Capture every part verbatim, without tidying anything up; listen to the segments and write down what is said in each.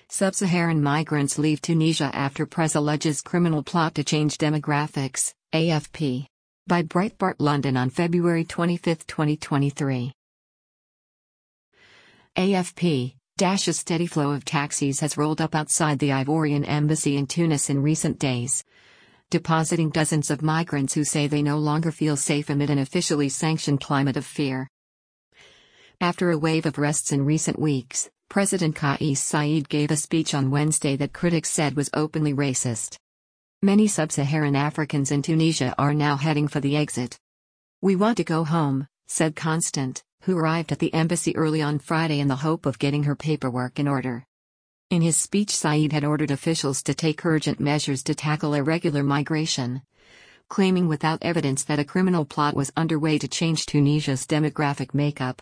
Sub-Saharan migrants leave Tunisia after press alleges criminal plot to change demographics, A F P. By Breitbart London on February twenty-fifth, twenty twenty-three. A F P. A steady flow of taxis has rolled up outside the Ivorian embassy in Tunis in recent days, depositing dozens of migrants who say they no longer feel safe amid an officially sanctioned climate of fear. After a wave of arrests in recent weeks, President Kais Saied gave a speech on Wednesday that critics said was openly racist. Many sub-Saharan Africans in Tunisia are now heading for the exit. "We want to go home," said Constant, who arrived at the embassy early on Friday in the hope of getting her paperwork in order. In his speech, Saied had ordered officials to take urgent measures to tackle irregular migration, claiming without evidence that a criminal plot was underway to change Tunisia's demographic makeup.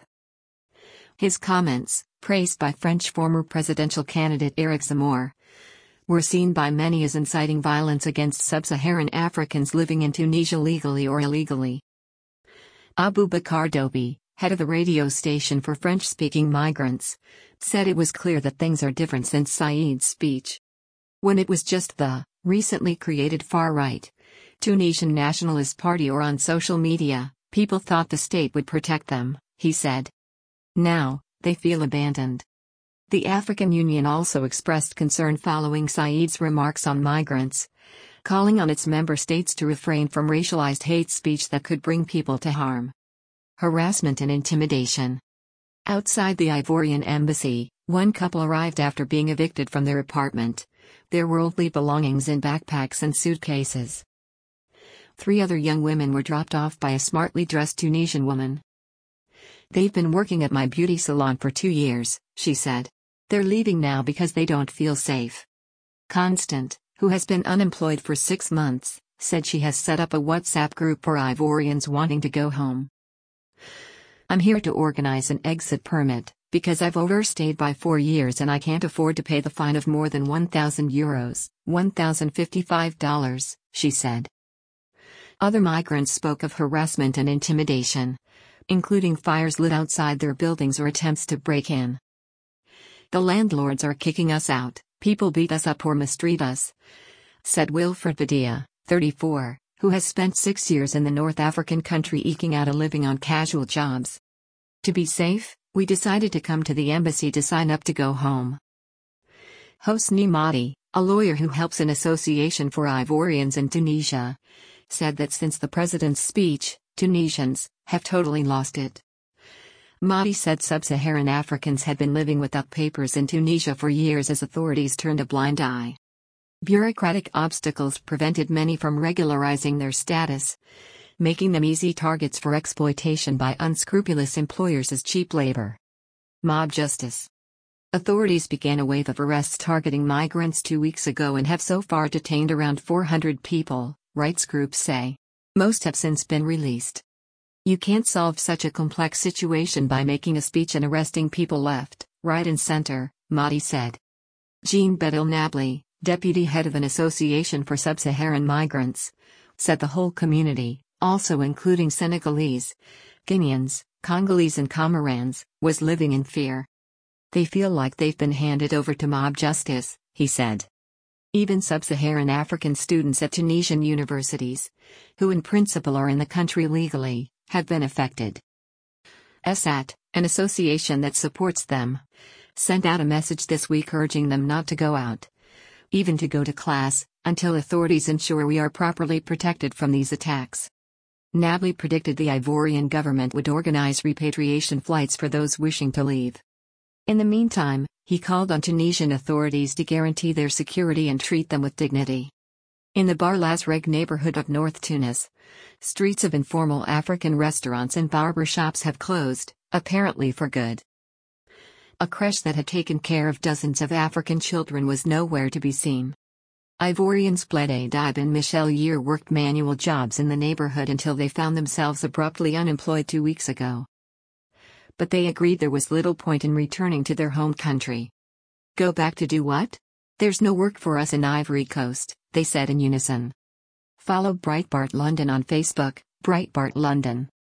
His comments, praised by French former presidential candidate Éric Zemmour, were seen by many as inciting violence against sub-Saharan Africans living in Tunisia legally or illegally. Aboubacar Dobi, head of the radio station for French-speaking migrants, said it was clear that things are different since Saied's speech. When it was just the recently created far-right Tunisian Nationalist Party or on social media, people thought the state would protect them, he said. Now, they feel abandoned. The African Union also expressed concern following Saied's remarks on migrants, calling on its member states to refrain from racialized hate speech that could bring people to harm. Harassment and intimidation. Outside the Ivorian embassy, one couple arrived after being evicted from their apartment, their worldly belongings in backpacks and suitcases. Three other young women were dropped off by a smartly dressed Tunisian woman. "They've been working at my beauty salon for two years, she said. "They're leaving now because they don't feel safe." Constant, who has been unemployed for six months, said she has set up a WhatsApp group for Ivorians wanting to go home. "I'm here to organize an exit permit, because I've overstayed by four years and I can't afford to pay the fine of more than one thousand euros, one thousand fifty-five dollars, she said. Other migrants spoke of harassment and intimidation, including fires lit outside their buildings or attempts to break in. "The landlords are kicking us out, people beat us up or mistreat us," said Wilfred Badia, thirty-four, who has spent six years in the North African country eking out a living on casual jobs. "To be safe, we decided to come to the embassy to sign up to go home." Hosni Mahdi, a lawyer who helps an association for Ivorians in Tunisia, said that since the president's speech, Tunisians have totally lost it. Mahdi said sub-Saharan Africans had been living without papers in Tunisia for years as authorities turned a blind eye. Bureaucratic obstacles prevented many from regularizing their status, making them easy targets for exploitation by unscrupulous employers as cheap labor. Mob justice. Authorities began a wave of arrests targeting migrants two weeks ago and have so far detained around four hundred people, rights groups say. Most have since been released. "You can't solve such a complex situation by making a speech and arresting people left, right and center," Mahdi said. Jean Bedel Nabli, deputy head of an association for sub-Saharan migrants, said the whole community, also including Senegalese, Guineans, Congolese and Comorans, was living in fear. "They feel like they've been handed over to mob justice," he said. Even sub-Saharan African students at Tunisian universities, who in principle are in the country legally, have been affected. S A T, an association that supports them, sent out a message this week urging them not to go out, even to go to class, until authorities ensure we are properly protected from these attacks. Nabli predicted the Ivorian government would organize repatriation flights for those wishing to leave. In the meantime, he called on Tunisian authorities to guarantee their security and treat them with dignity. In the Bar Lazreg neighborhood of North Tunis, streets of informal African restaurants and barber shops have closed, apparently for good. A creche that had taken care of dozens of African children was nowhere to be seen. Ivorians Blede Dib and Michel Year worked manual jobs in the neighborhood until they found themselves abruptly unemployed two weeks ago. But they agreed there was little point in returning to their home country. "Go back to do what? There's no work for us in Ivory Coast," they said in unison. Follow Breitbart London on Facebook, Breitbart London.